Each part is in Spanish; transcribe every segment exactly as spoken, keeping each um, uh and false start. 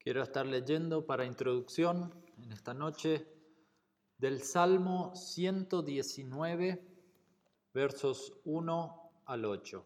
Quiero estar leyendo para introducción en esta noche del Salmo ciento diecinueve, versos uno al ocho.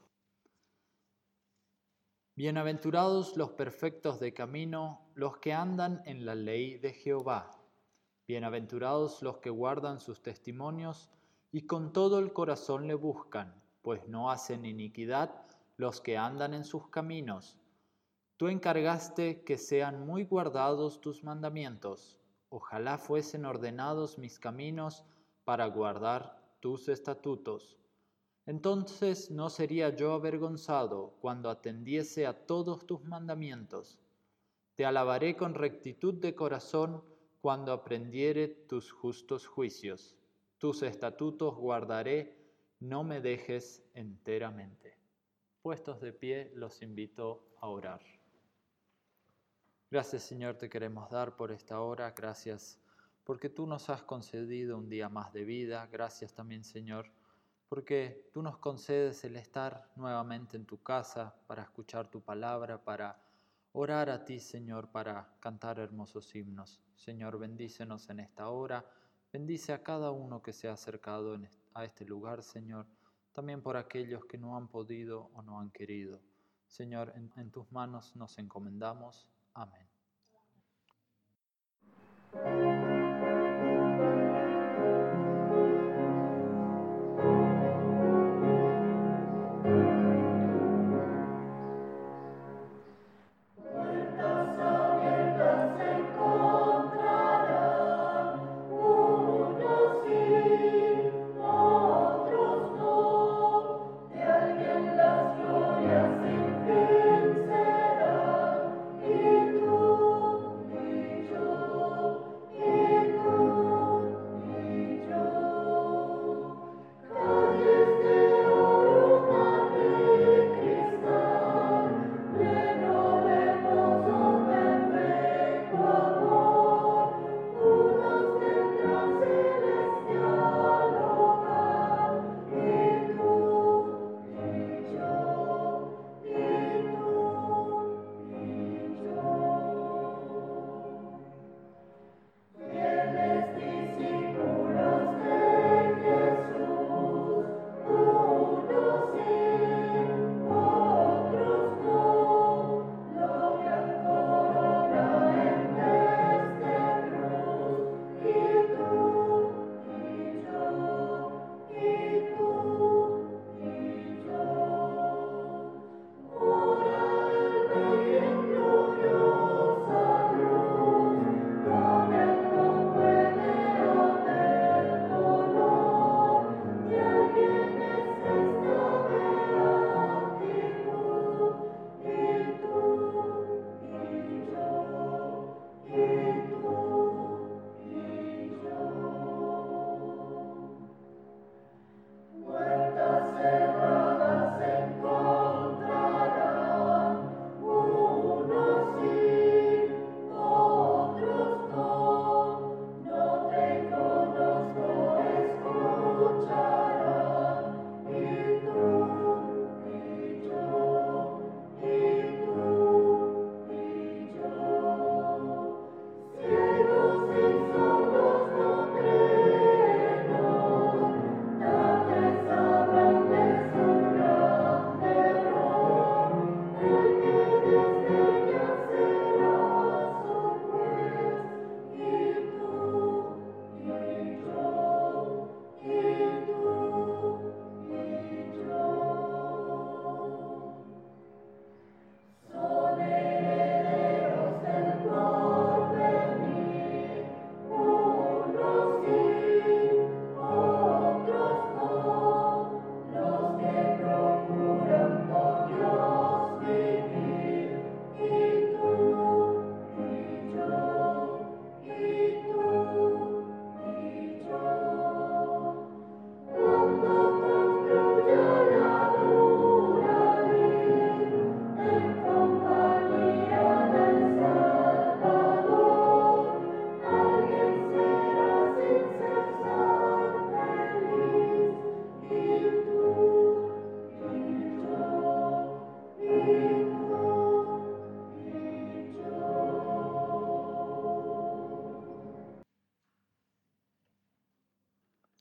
Bienaventurados los perfectos de camino, los que andan en la ley de Jehová. Bienaventurados los que guardan sus testimonios y con todo el corazón le buscan, pues no hacen iniquidad los que andan en sus caminos. Tú encargaste que sean muy guardados tus mandamientos. Ojalá fuesen ordenados mis caminos para guardar tus estatutos. Entonces no sería yo avergonzado cuando atendiese a todos tus mandamientos. Te alabaré con rectitud de corazón cuando aprendiere tus justos juicios. Tus estatutos guardaré, no me dejes enteramente. Puestos de pie, los invito a orar. Gracias, Señor, te queremos dar por esta hora. Gracias porque tú nos has concedido un día más de vida. Gracias también, Señor, porque tú nos concedes el estar nuevamente en tu casa para escuchar tu palabra, para orar a ti, Señor, para cantar hermosos himnos. Señor, bendícenos en esta hora. Bendice a cada uno que se ha acercado a este lugar, Señor. También por aquellos que no han podido o no han querido. Señor, en, en tus manos nos encomendamos. Amén. Y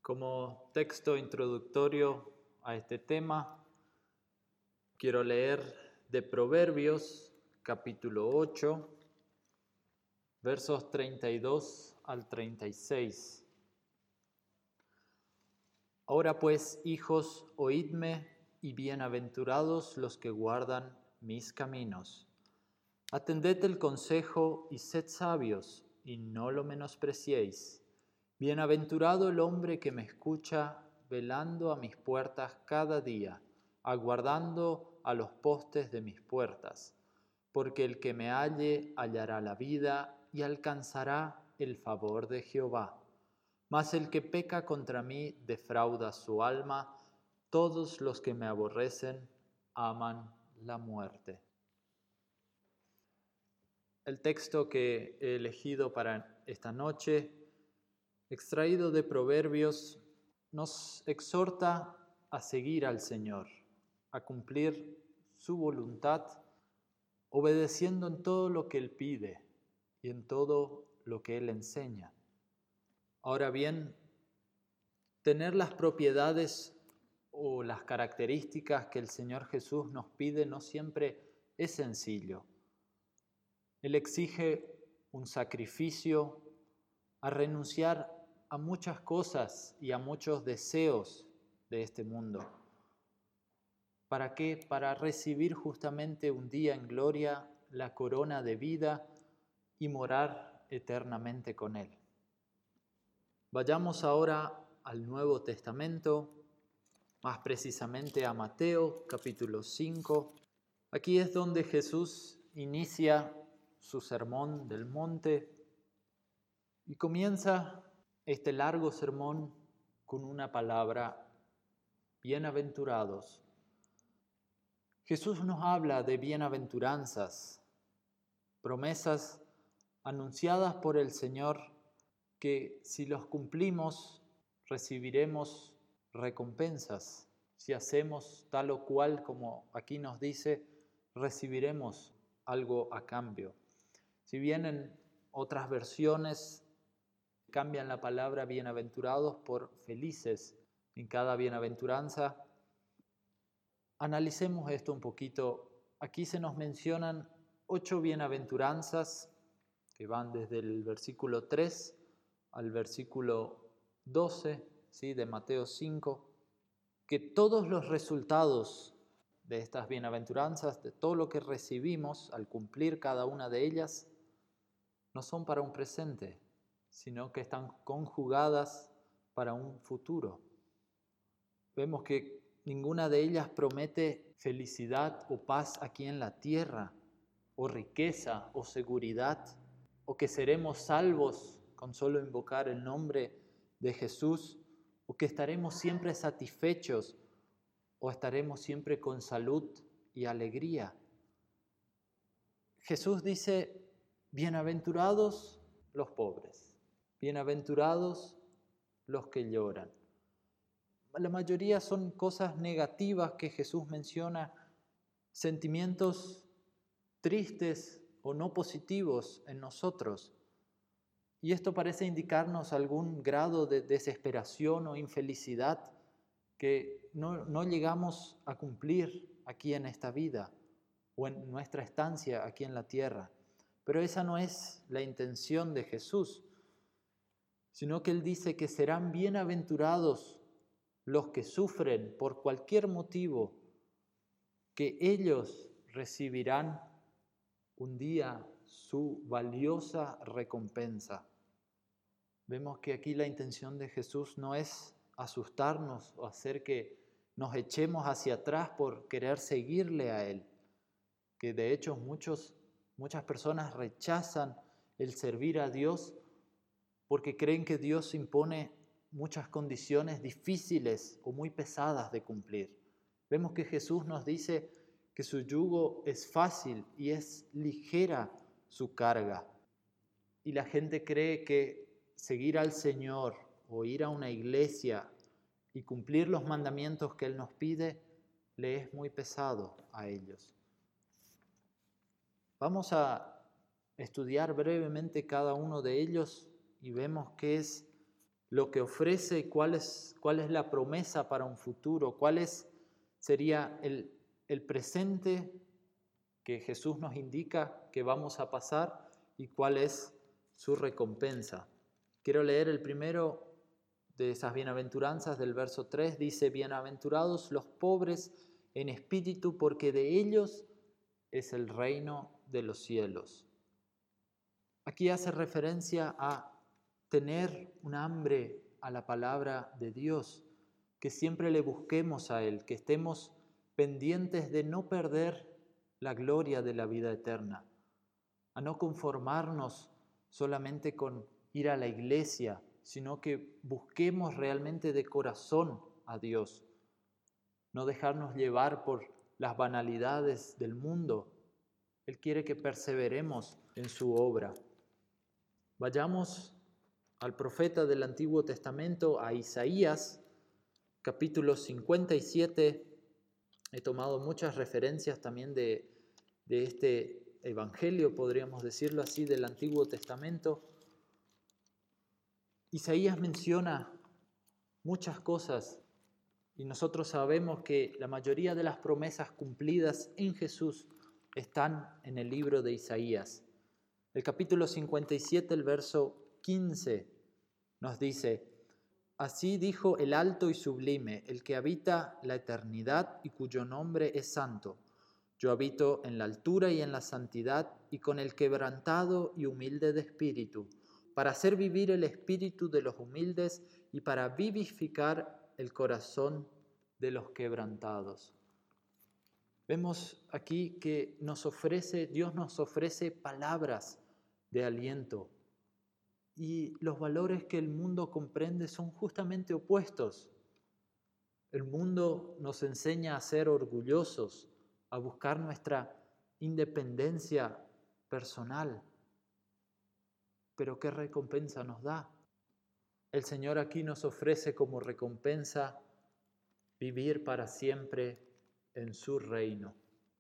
Como texto introductorio a este tema, quiero leer de Proverbios, capítulo ocho, versos treinta y dos al treinta y seis. Ahora pues, hijos, oídme, y bienaventurados los que guardan mis caminos. Atended el consejo y sed sabios, y no lo menospreciéis. Bienaventurado el hombre que me escucha, velando a mis puertas cada día, aguardando a los postes de mis puertas. Porque el que me halle hallará la vida y alcanzará el favor de Jehová. Mas el que peca contra mí defrauda su alma. Todos los que me aborrecen aman la muerte. El texto que he elegido para esta noche, extraído de Proverbios, nos exhorta a seguir al Señor, a cumplir su voluntad, obedeciendo en todo lo que Él pide y en todo lo que Él enseña. Ahora bien, tener las propiedades o las características que el Señor Jesús nos pide no siempre es sencillo. Él exige un sacrificio, a renunciar a muchas cosas y a muchos deseos de este mundo. ¿Para qué? Para recibir justamente un día en gloria la corona de vida y morar eternamente con Él. Vayamos ahora al Nuevo Testamento, más precisamente a Mateo, capítulo cinco. Aquí es donde Jesús inicia su sermón del monte y comienza este largo sermón con una palabra: bienaventurados. Jesús nos habla de bienaventuranzas, promesas anunciadas por el Señor que si los cumplimos recibiremos recompensas. Si hacemos tal o cual como aquí nos dice, recibiremos algo a cambio. Si bien en otras versiones cambian la palabra bienaventurados por felices en cada bienaventuranza, analicemos esto un poquito. Aquí se nos mencionan ocho bienaventuranzas que van desde el versículo tres al versículo doce, ¿sí? de Mateo cinco, que todos los resultados de estas bienaventuranzas, de todo lo que recibimos al cumplir cada una de ellas, no son para un presente, sino que están conjugadas para un futuro. Vemos que ninguna de ellas promete felicidad o paz aquí en la tierra, o riqueza o seguridad, o que seremos salvos con solo invocar el nombre de Jesús, o que estaremos siempre satisfechos, o estaremos siempre con salud y alegría. Jesús dice: bienaventurados los pobres, bienaventurados los que lloran. La mayoría son cosas negativas que Jesús menciona, sentimientos tristes o no positivos en nosotros. Y esto parece indicarnos algún grado de desesperación o infelicidad que no, no llegamos a cumplir aquí en esta vida o en nuestra estancia aquí en la tierra. Pero esa no es la intención de Jesús, sino que Él dice que serán bienaventurados los que sufren por cualquier motivo, que ellos recibirán un día su valiosa recompensa. Vemos que aquí la intención de Jesús no es asustarnos o hacer que nos echemos hacia atrás por querer seguirle a Él, que de hecho muchos, muchas personas rechazan el servir a Dios porque creen que Dios impone muchas condiciones difíciles o muy pesadas de cumplir. Vemos que Jesús nos dice que su yugo es fácil y es ligera su carga. Y la gente cree que seguir al Señor o ir a una iglesia y cumplir los mandamientos que Él nos pide le es muy pesado a ellos. Vamos a estudiar brevemente cada uno de ellos y vemos qué es lo que ofrece, cuál es, cuál es la promesa para un futuro, cuál es, sería el, el presente que Jesús nos indica que vamos a pasar y cuál es su recompensa. Quiero leer el primero de esas bienaventuranzas del verso tres, dice: bienaventurados los pobres en espíritu, porque de ellos es el reino de los cielos. Aquí hace referencia a tener un hambre a la palabra de Dios, que siempre le busquemos a Él, que estemos pendientes de no perder la gloria de la vida eterna, a no conformarnos solamente con ir a la iglesia, sino que busquemos realmente de corazón a Dios, no dejarnos llevar por las banalidades del mundo. Él quiere que perseveremos en su obra. Vayamos al profeta del Antiguo Testamento, a Isaías, capítulo cincuenta y siete. He tomado muchas referencias también de, de este evangelio, podríamos decirlo así, del Antiguo Testamento. Isaías menciona muchas cosas y nosotros sabemos que la mayoría de las promesas cumplidas en Jesús están en el libro de Isaías. El capítulo cincuenta y siete, el verso quince, nos dice: así dijo el alto y sublime, el que habita la eternidad y cuyo nombre es santo. Yo habito en la altura y en la santidad y con el quebrantado y humilde de espíritu, para hacer vivir el espíritu de los humildes y para vivificar el corazón de los quebrantados. Vemos aquí que nos ofrece, Dios nos ofrece palabras de aliento, y los valores que el mundo comprende son justamente opuestos. El mundo nos enseña a ser orgullosos, a buscar nuestra independencia personal. Pero ¿qué recompensa nos da? El Señor aquí nos ofrece como recompensa vivir para siempre en su reino.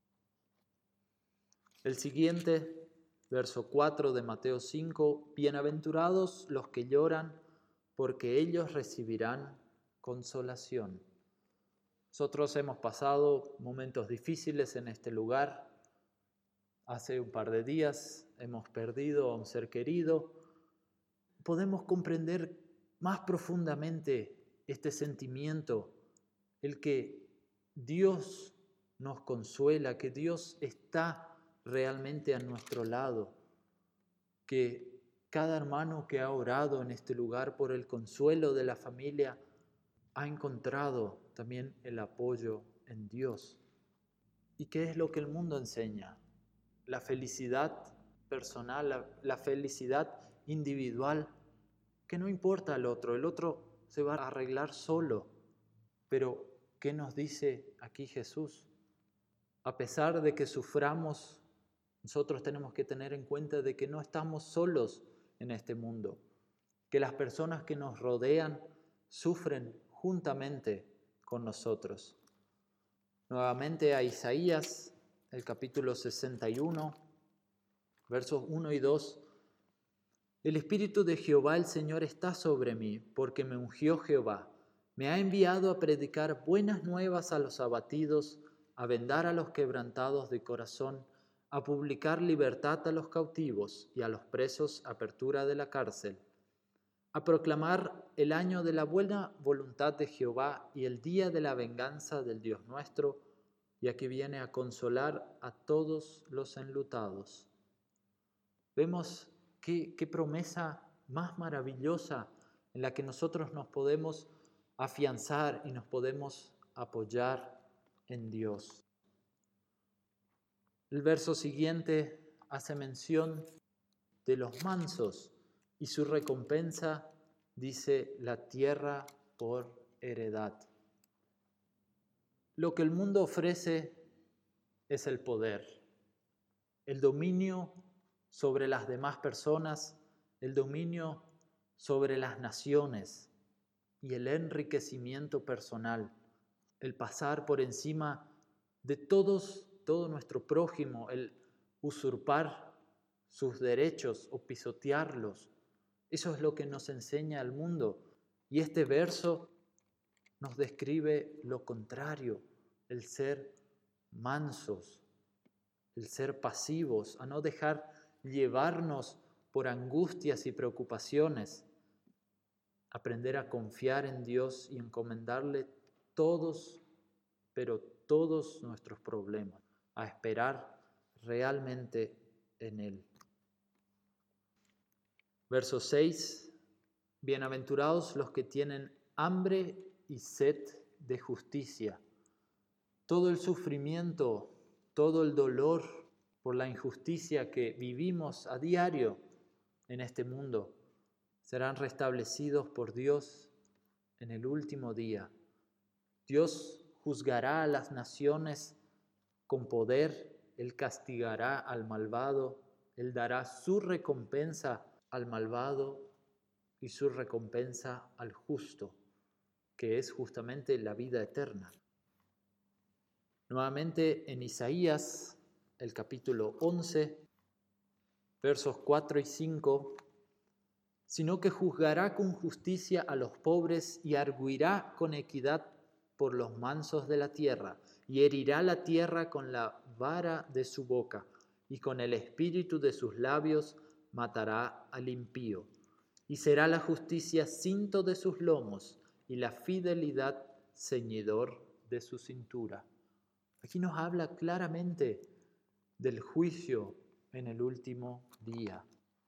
El siguiente, verso cuatro de Mateo cinco: bienaventurados los que lloran, porque ellos recibirán consolación. Nosotros hemos pasado momentos difíciles en este lugar. Hace un par de días hemos perdido a un ser querido. Podemos comprender más profundamente este sentimiento, el que Dios nos consuela, que Dios está realmente a nuestro lado, que cada hermano que ha orado en este lugar por el consuelo de la familia ha encontrado también el apoyo en Dios. ¿Y qué es lo que el mundo enseña? La felicidad personal, la, la felicidad individual, que no importa al otro, el otro se va a arreglar solo. Pero, ¿qué nos dice aquí Jesús? A pesar de que suframos, nosotros tenemos que tener en cuenta de que no estamos solos en este mundo, que las personas que nos rodean sufren juntamente con nosotros. Nuevamente a Isaías, el capítulo sesenta y uno, versos uno y dos. El Espíritu de Jehová el Señor está sobre mí, porque me ungió Jehová. Me ha enviado a predicar buenas nuevas a los abatidos, a vendar a los quebrantados de corazón, a publicar libertad a los cautivos y a los presos apertura de la cárcel, a proclamar el año de la buena voluntad de Jehová y el día de la venganza del Dios nuestro, y aquí viene a consolar a todos los enlutados. Vemos qué, qué promesa más maravillosa en la que nosotros nos podemos afianzar y nos podemos apoyar en Dios. El verso siguiente hace mención de los mansos y su recompensa dice la tierra por heredad. Lo que el mundo ofrece es el poder, el dominio sobre las demás personas, el dominio sobre las naciones y el enriquecimiento personal, el pasar por encima de todos, todo nuestro prójimo, el usurpar sus derechos o pisotearlos. Eso es lo que nos enseña el mundo. Y este verso nos describe lo contrario, el ser mansos, el ser pasivos, a no dejar llevarnos por angustias y preocupaciones, aprender a confiar en Dios y encomendarle todos, pero todos nuestros problemas, a esperar realmente en Él. Verso seis, bienaventurados los que tienen hambre y sed de justicia. Todo el sufrimiento, todo el dolor por la injusticia que vivimos a diario en este mundo serán restablecidos por Dios en el último día. Dios juzgará a las naciones con poder, Él castigará al malvado, Él dará su recompensa al malvado y su recompensa al justo, que es justamente la vida eterna. Nuevamente en Isaías, el capítulo once, versos cuatro y cinco, sino que juzgará con justicia a los pobres y arguirá con equidad por los mansos de la tierra, y herirá la tierra con la vara de su boca, y con el espíritu de sus labios matará al impío. Y será la justicia cinto de sus lomos, y la fidelidad ceñidor de su cintura. Aquí nos habla claramente del juicio en el último día.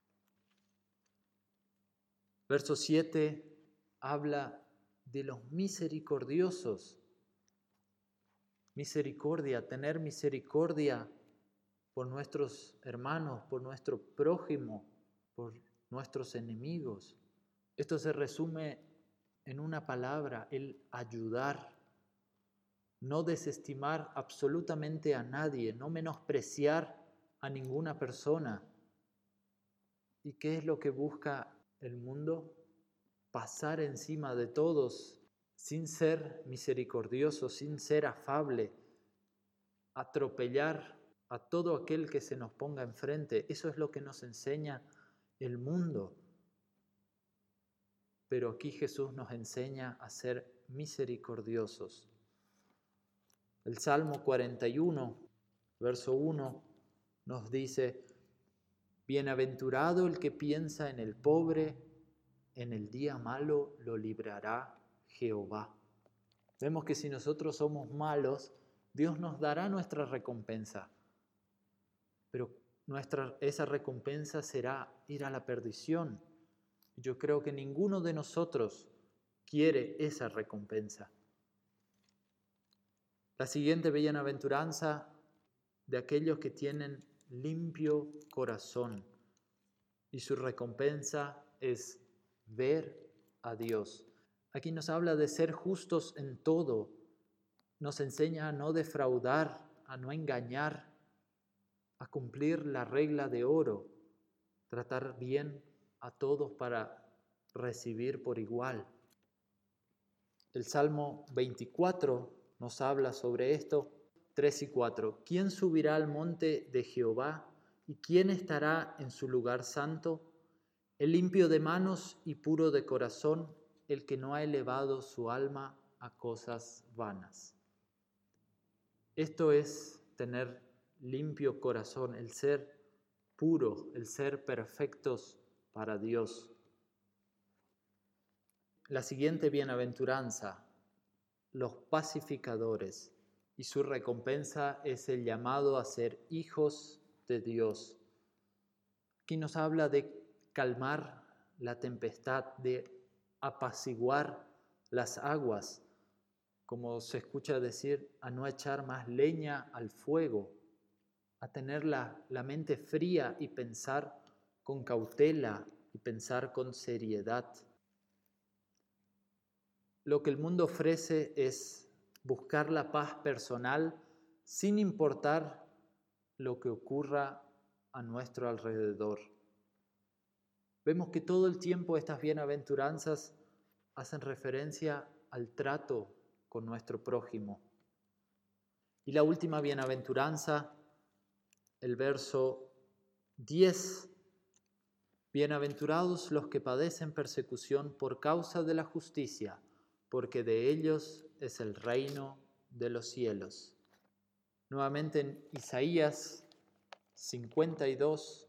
Verso siete habla de los misericordiosos. Misericordia, tener misericordia por nuestros hermanos, por nuestro prójimo, por nuestros enemigos. Esto se resume en una palabra, el ayudar. No desestimar absolutamente a nadie, no menospreciar a ninguna persona. ¿Y qué es lo que busca el mundo? Pasar encima de todos sin ser misericordioso, sin ser afable, atropellar a todo aquel que se nos ponga enfrente. Eso es lo que nos enseña el mundo. Pero aquí Jesús nos enseña a ser misericordiosos. El Salmo cuarenta y uno, verso uno, nos dice: bienaventurado el que piensa en el pobre, en el día malo lo librará Jehová. Vemos que si nosotros somos malos, Dios nos dará nuestra recompensa, pero nuestra, esa recompensa será ir a la perdición. Yo creo que ninguno de nosotros quiere esa recompensa. La siguiente bienaventuranza de aquellos que tienen limpio corazón, y su recompensa es ver a Dios. Aquí nos habla de ser justos en todo, nos enseña a no defraudar, a no engañar, a cumplir la regla de oro, tratar bien a todos para recibir por igual. El Salmo veinticuatro nos habla sobre esto, tres y cuatro. ¿Quién subirá al monte de Jehová y quién estará en su lugar santo? El limpio de manos y puro de corazón, el que no ha elevado su alma a cosas vanas. Esto es tener limpio corazón, el ser puro, el ser perfectos para Dios. La siguiente bienaventuranza, los pacificadores, y su recompensa es el llamado a ser hijos de Dios. Aquí nos habla de calmar la tempestad, de apaciguar las aguas, como se escucha decir, a no echar más leña al fuego, a tener la, la mente fría y pensar con cautela y pensar con seriedad. Lo que el mundo ofrece es buscar la paz personal sin importar lo que ocurra a nuestro alrededor. Vemos que todo el tiempo estas bienaventuranzas hacen referencia al trato con nuestro prójimo. Y la última bienaventuranza, el verso diez, Bienaventurados los que padecen persecución por causa de la justicia, porque de ellos es el reino de los cielos. Nuevamente en Isaías cincuenta y dos,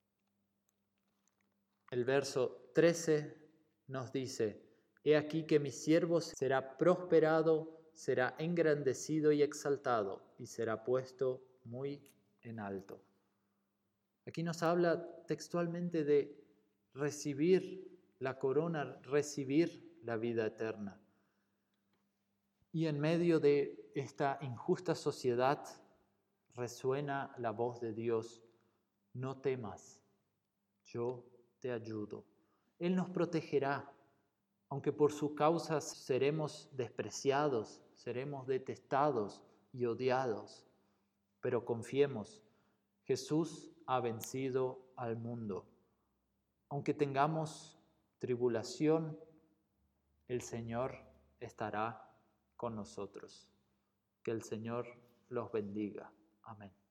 el verso trece nos dice: He aquí que mi siervo será prosperado, será engrandecido y exaltado, y será puesto muy en alto. Aquí nos habla textualmente de recibir la corona, recibir la vida eterna. Y en medio de esta injusta sociedad resuena la voz de Dios: no temas, yo te ayudo. Él nos protegerá, aunque por su causa seremos despreciados, seremos detestados y odiados. Pero confiemos, Jesús ha vencido al mundo. Aunque tengamos tribulación, el Señor estará con nosotros. Que el Señor los bendiga. Amén.